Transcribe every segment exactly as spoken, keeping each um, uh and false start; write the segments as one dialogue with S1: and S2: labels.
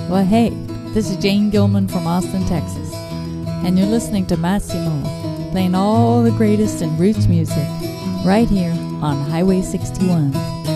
S1: Well, hey, this is Jane Gilman from Austin, Texas, and you're listening to Massimo, playing all the greatest in roots music, right here on Highway sixty-one.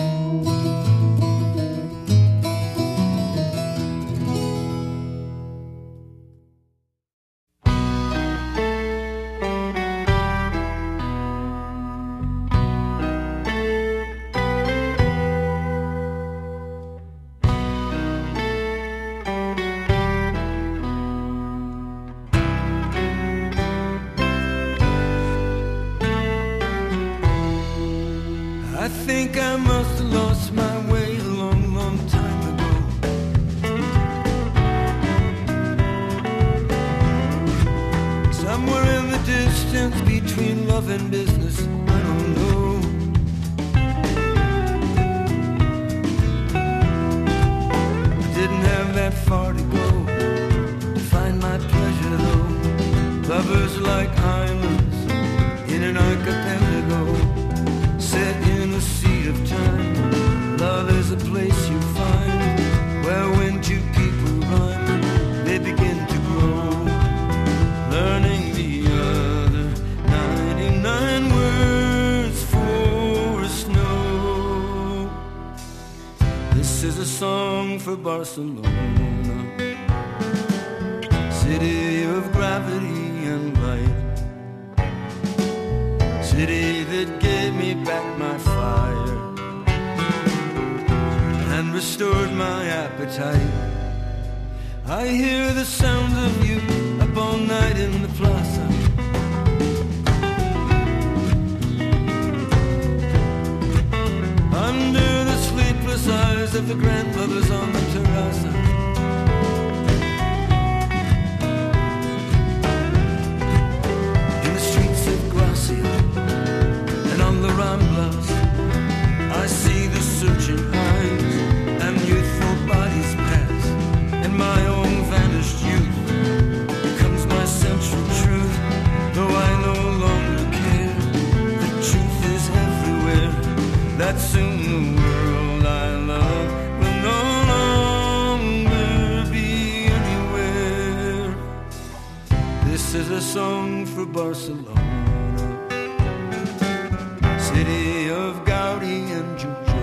S2: Barcelona, city of gravity and light, city that gave me back my fire and restored my appetite. I hear the sound of you up all night in the plaza, under the sleepless eyes of the grandmothers on the terraza. In the streets of Gracia and on the Ramblas, I see the searching eyes and youthful bodies pass, and my own vanished youth becomes my central truth. Though I no longer care, the truth is everywhere, that soon the world I love will no longer be anywhere. This is a song for Barcelona, city of Gaudi and Giorgio,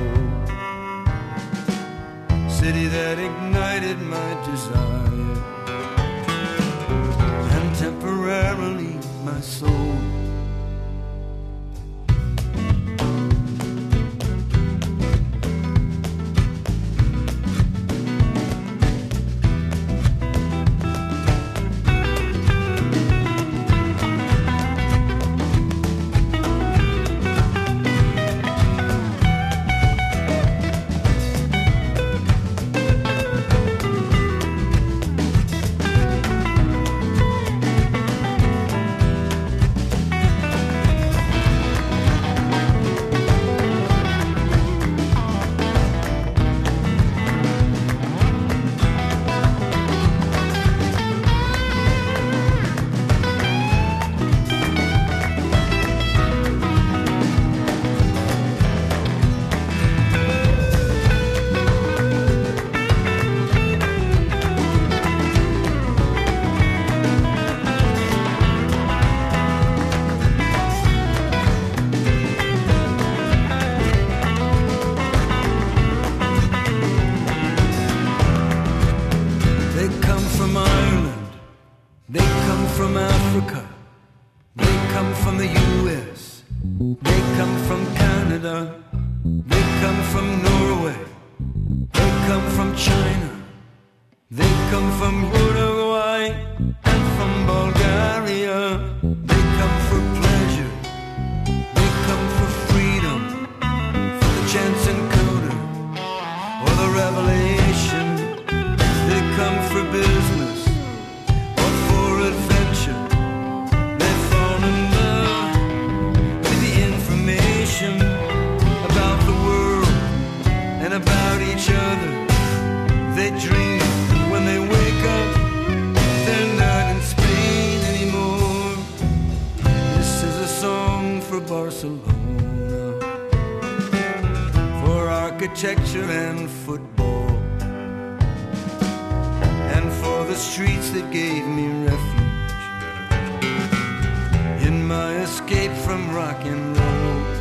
S2: city that ignited my desire and temporarily my soul. architecture and football. for the streets that gave me refuge in my escape from rock and roll.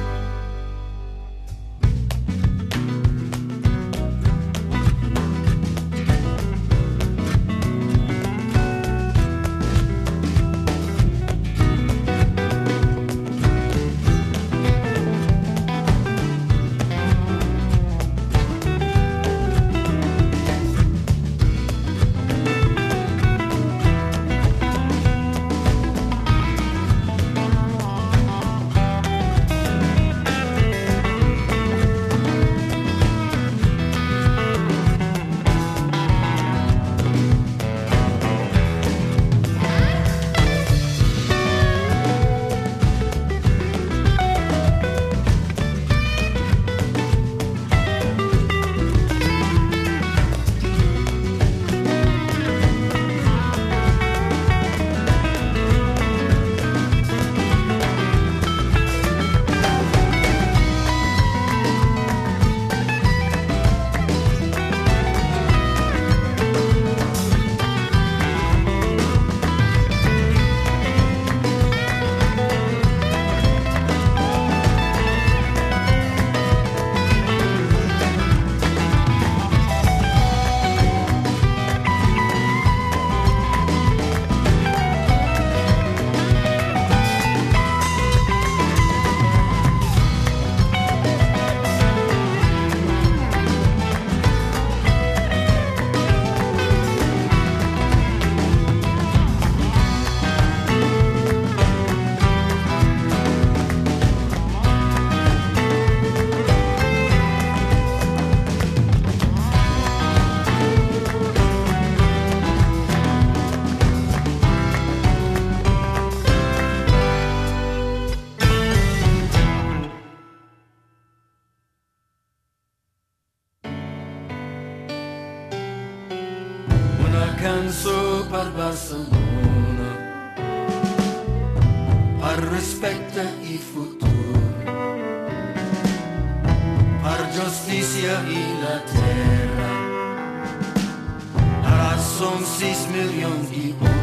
S2: Cançó per Barcelona, per respecte i futur, per justícia i la terra. Ara som sis milions i un.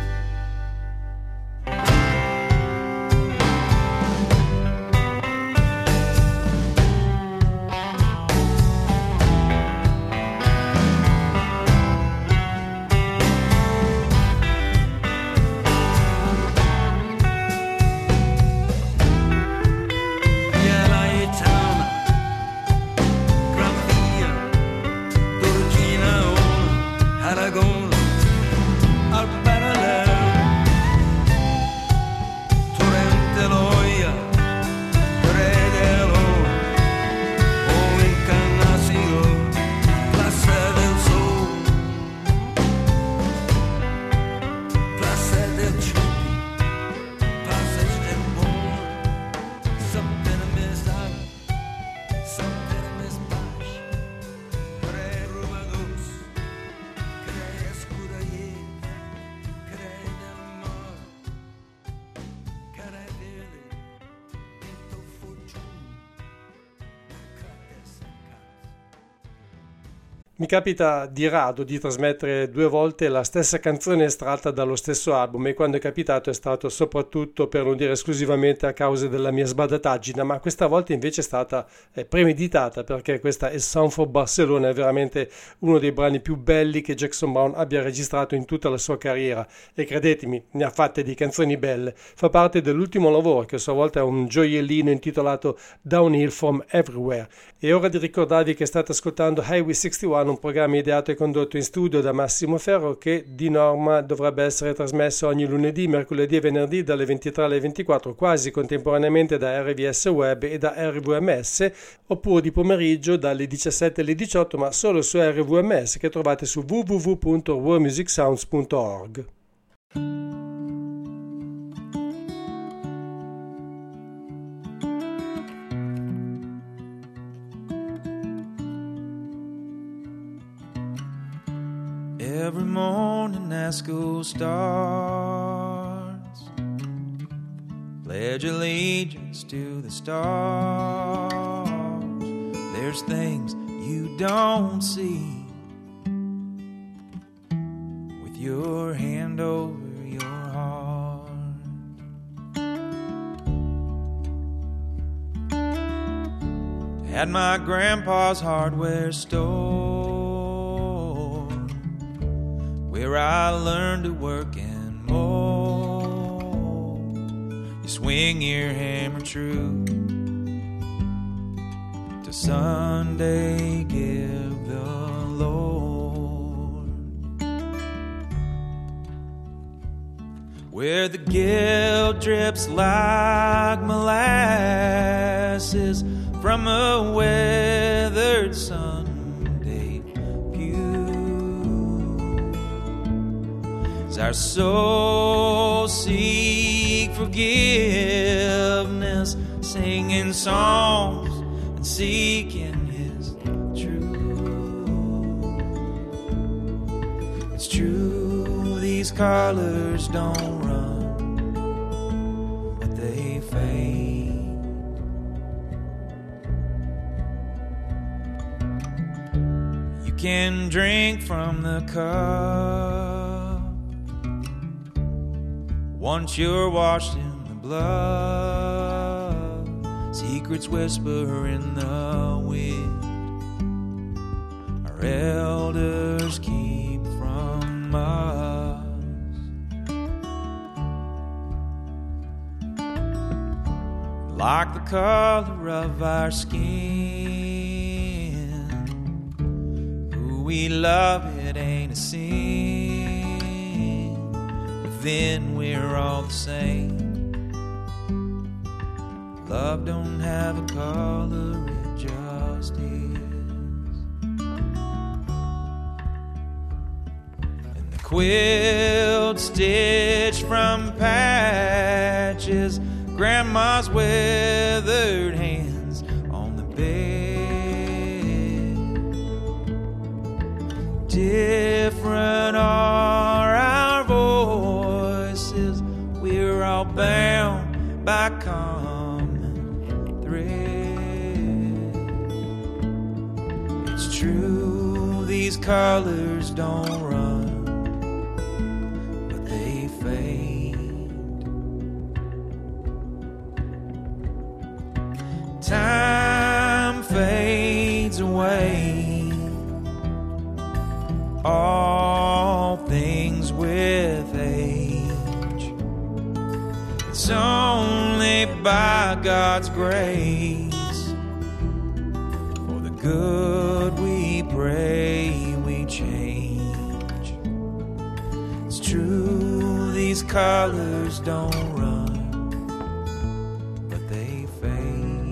S3: Mi capita di rado di trasmettere due volte la stessa canzone estratta dallo stesso album, e quando è capitato è stato soprattutto, per non dire esclusivamente, a causa della mia sbadataggine, ma questa volta invece è stata eh, premeditata, perché questa è Sound for Barcelona, è veramente uno dei brani più belli che Jackson Browne abbia registrato in tutta la sua carriera, e credetemi, ne ha fatte di canzoni belle. Fa parte dell'ultimo lavoro, che a sua volta è un gioiellino intitolato Downhill from Everywhere. È ora di ricordarvi che state ascoltando Highway sessantuno, un programma ideato e condotto in studio da Massimo Ferro, che di norma dovrebbe essere trasmesso ogni lunedì, mercoledì e venerdì dalle ventitré alle ventiquattro, quasi contemporaneamente da R V S Web e da R V M S, oppure di pomeriggio dalle diciassette alle diciotto, ma solo su R V M S, che trovate su w w w punto world music sounds punto org.
S4: Every morning as school starts, pledge allegiance to the stars. There's things you don't see your hand over your heart. At my grandpa's hardware store, where I learned to work and mold, you swing your hammer true to Sunday give the Lord, where the guilt drips like molasses from a weathered Sunday pew, as our souls seek forgiveness, singing songs and seeking His truth. It's true, these colors don't run, but they fade. You can drink from the cup once you're washed in the blood. Secrets whisper in the wind, our elders keep from us. Like the color of our skin, who we love, it ain't a sin, but then we're all the same. Love don't have a color, it just is. And the quilt stitched from patches, Grandma's weathered hands on the bed. Different are our voices, we're all bound by common thread. It's true, these colors don't run, but they fade. Time fades away, all things with age. It's only by God's grace, for the good we pray we change. It's true, these colors don't run, but they fade.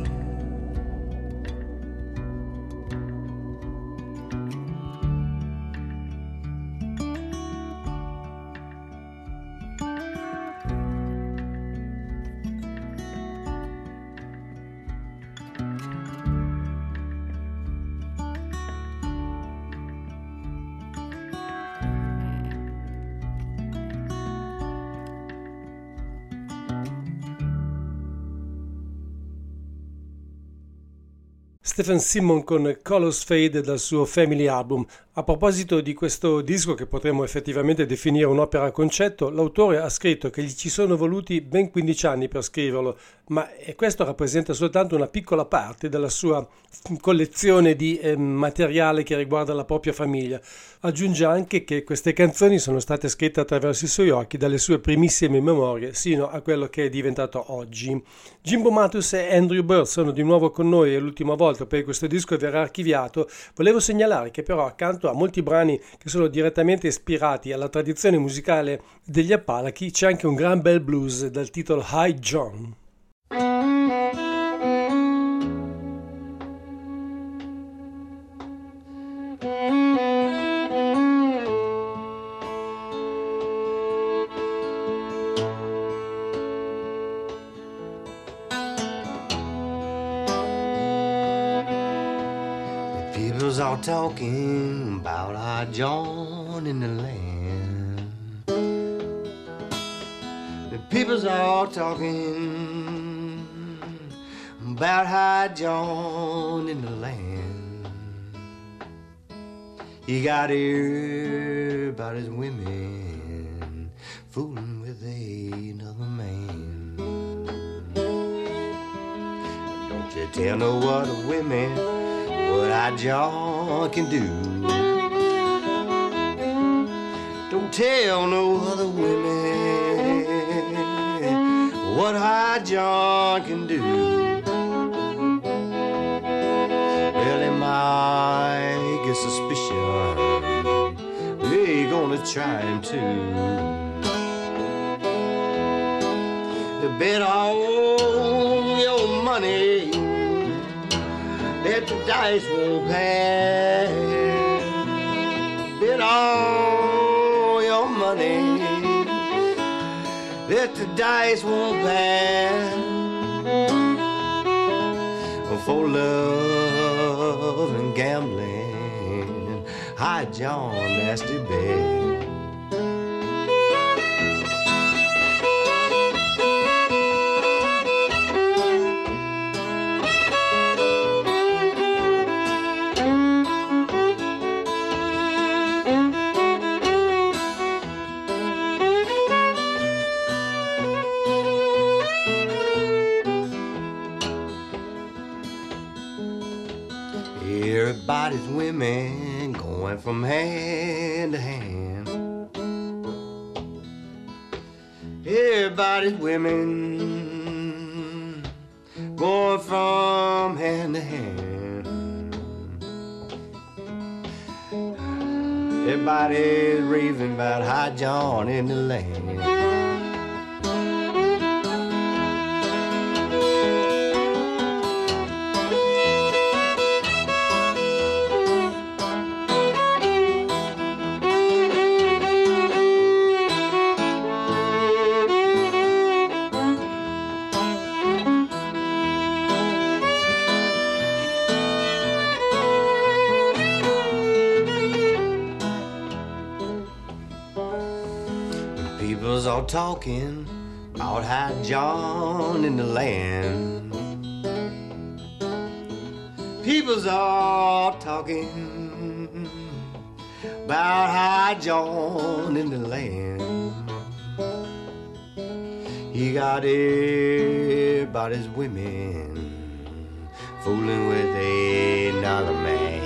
S3: Stephen Simon con Colors Fade dal suo Family Album. A proposito di questo disco, che potremmo effettivamente definire un'opera a concetto, l'autore ha scritto che gli ci sono voluti ben quindici anni per scriverlo, ma questo rappresenta soltanto una piccola parte della sua collezione di eh, materiale che riguarda la propria famiglia. Aggiunge anche che queste canzoni sono state scritte attraverso i suoi occhi, dalle sue primissime memorie sino a quello che è diventato oggi. Jimbo Matus e Andrew Bird sono di nuovo con noi, e l'ultima volta poi questo disco verrà archiviato. Volevo segnalare che però accanto a molti brani che sono direttamente ispirati alla tradizione musicale degli Appalachi c'è anche un gran bel blues dal titolo High John.
S5: People's all talking about High John in the land. The people's all talking about High John in the land. You got everybody's women fooling with another man. Don't you tell no other women what I John can do. Don't tell no other women what I John can do. Well, they might get suspicion. We're gonna try him too. Bet all your money that the dice won't pass. Bet all your money that the dice won't pass. For love and gambling, hi John Nasty Bed. Everybody's women going from hand to hand. Everybody's women going from hand to hand. Everybody's raving about High John in the land. People's all talking about High John in the land. People's all talking about High John in the land. He got everybody's women fooling with another man.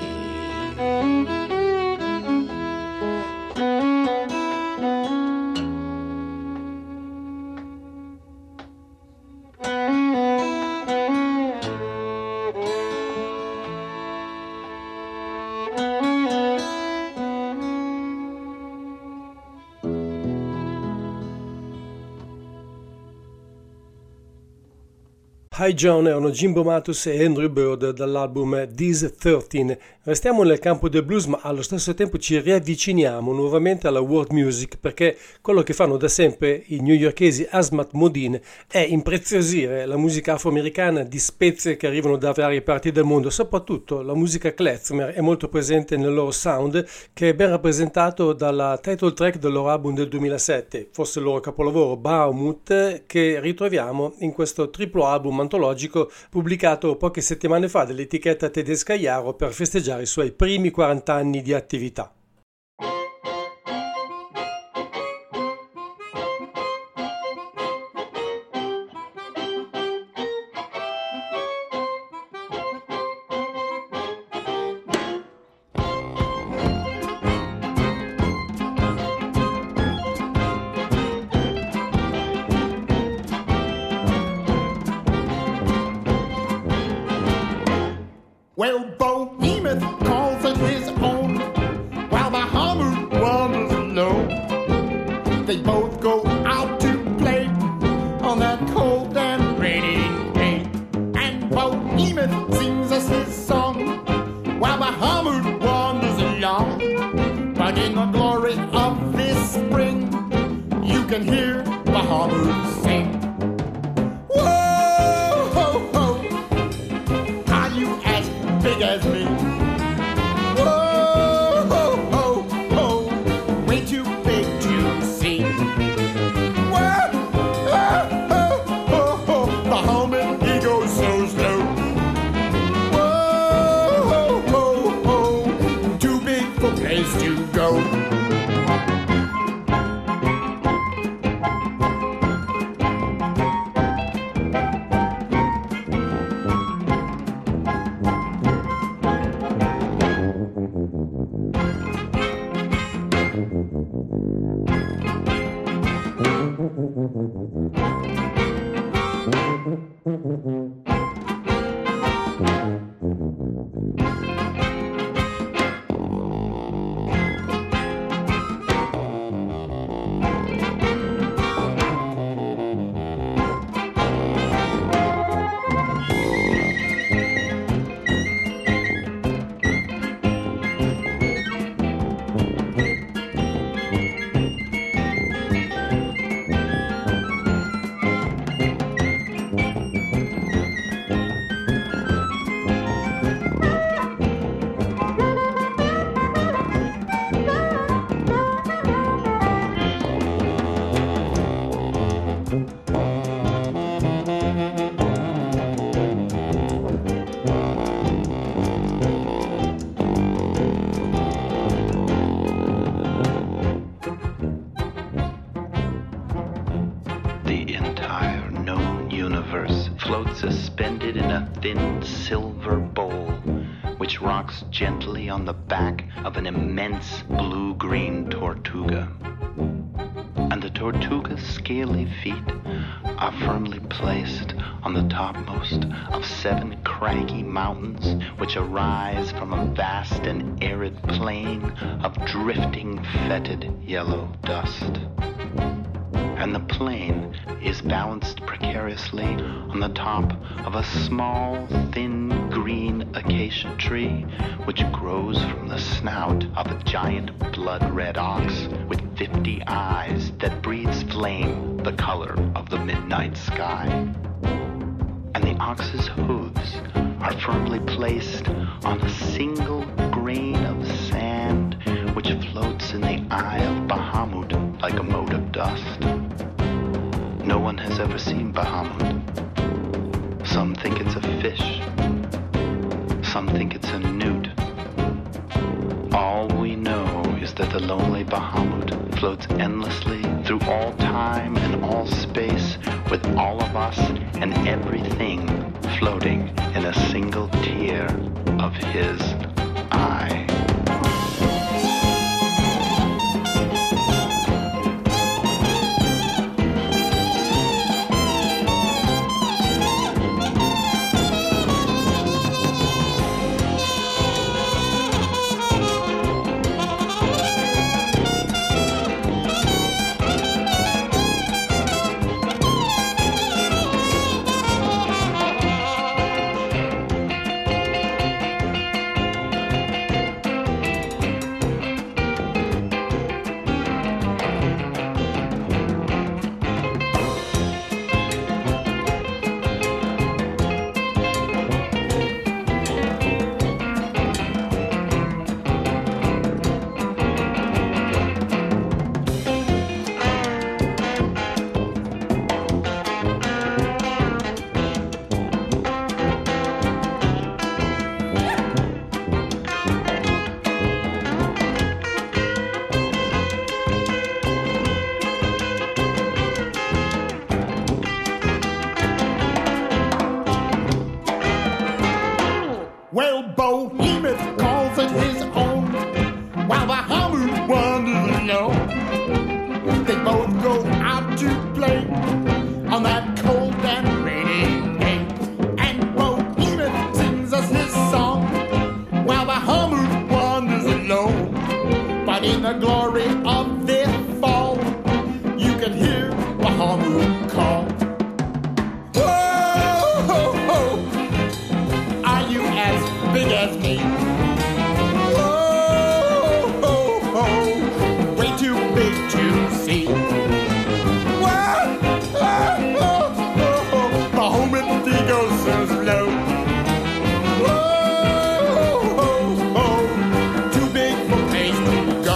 S3: High John erano Jimbo Matus e Andrew Bird dall'album These thirteen. Restiamo nel campo del blues, ma allo stesso tempo ci riavviciniamo nuovamente alla world music, perché quello che fanno da sempre i newyorkesi Asmat Modine è impreziosire la musica afroamericana di spezie che arrivano da varie parti del mondo. Soprattutto la musica klezmer è molto presente nel loro sound, che è ben rappresentato dalla title track del loro album del duemilasette, forse il loro capolavoro Bahamut, che ritroviamo in questo triplo album antologico pubblicato poche settimane fa dall'etichetta tedesca Iaro per festeggiare i suoi primi quaranta anni di attività.
S6: Well, Behemoth calls it his own, while Bahamut wanders alone. They both go out to play on that cold and rainy day. And Behemoth sings us his song, while Bahamut wanders along. But in the glory of this spring, you can hear Bahamut sing. Big as me. Whoa, ho, ho, ho. Way too big to see. Whoa, ho, ho, ho, ho. Bahamut, he goes so slow. Whoa, ho, ho, ho. Too big
S7: silver bowl, which rocks gently on the back of an immense blue-green tortuga. And the tortuga's scaly feet are firmly placed on the topmost of seven craggy mountains which arise from a vast and arid plain of drifting, fetid yellow dust. And the plain is balanced precariously on the top of a small, thin, green acacia tree which grows from the snout of a giant blood-red ox with fifty eyes that breathes flame the color of the midnight sky. And the ox's hooves are firmly placed on a single grain of sand which floats in the eye of Bahamut like a mote of dust. No one has ever seen Bahamut. Some think it's a fish. Some think it's a newt. All we know is that the lonely Bahamut floats endlessly through all time and all space, with all of us and everything floating in a single tear of his eye.
S6: Well, Behemoth calls it his own, while Bahamut wanders alone. They both go out to play on that cold and rainy day. And Behemoth sings us his song, while Bahamut wanders alone. But in the glory of their fall, you can hear Bahamut call. Big as me. Whoa, oh, oh, way too big to see. Whoa, oh, oh, oh, oh, Bahamut, he goes so slow. Whoa, oh, oh, too big for place to go.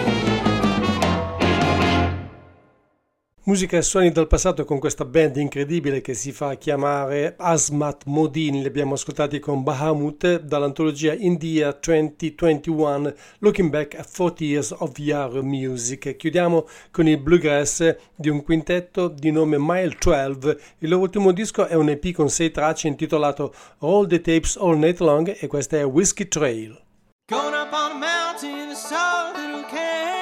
S3: Musica e suoni del passato con questa band incredibile che si fa chiamare Asmat Modin. Li abbiamo ascoltati con Bahamut dall'antologia India duemilaventuno, Looking Back at forty Years of Yaro Music. Chiudiamo con il bluegrass di un quintetto di nome Mile dodici. Il loro ultimo disco è un E P con sei tracce intitolato All the Tapes All Night Long e questa è Whiskey Trail.
S4: Going up on a mountain, I saw a little cave.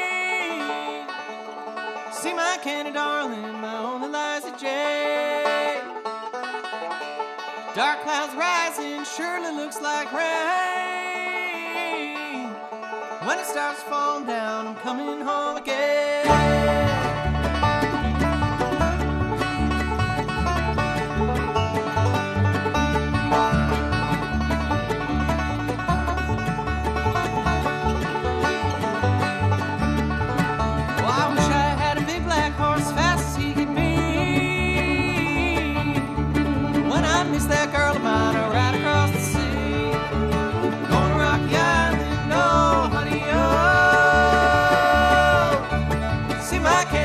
S4: See my candy darling, my only Liza J. Dark clouds rising, surely looks like rain. When it starts falling down, I'm coming home again. That girl of mine right across the sea, gonna rock the island, oh honey, oh. See my cat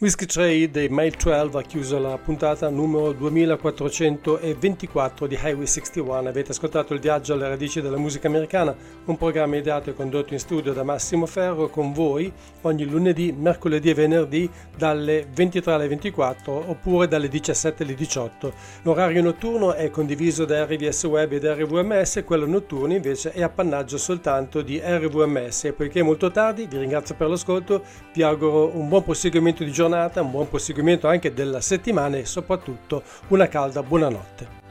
S3: Whiskey Trade dei Mail dodici ha chiuso la puntata numero duemilaquattrocentoventiquattro di Highway sessantuno. Avete ascoltato Il viaggio alle radici della musica americana, un programma ideato e condotto in studio da Massimo Ferro, con voi ogni lunedì, mercoledì e venerdì dalle ventitré alle ventiquattro oppure dalle diciassette alle diciotto. L'orario notturno è condiviso da R V S Web ed R V M S, quello notturno invece è appannaggio soltanto di R V M S. E poiché è molto tardi, vi ringrazio per l'ascolto, vi auguro un buon proseguimento di giornata, un buon proseguimento anche della settimana e soprattutto una calda buonanotte.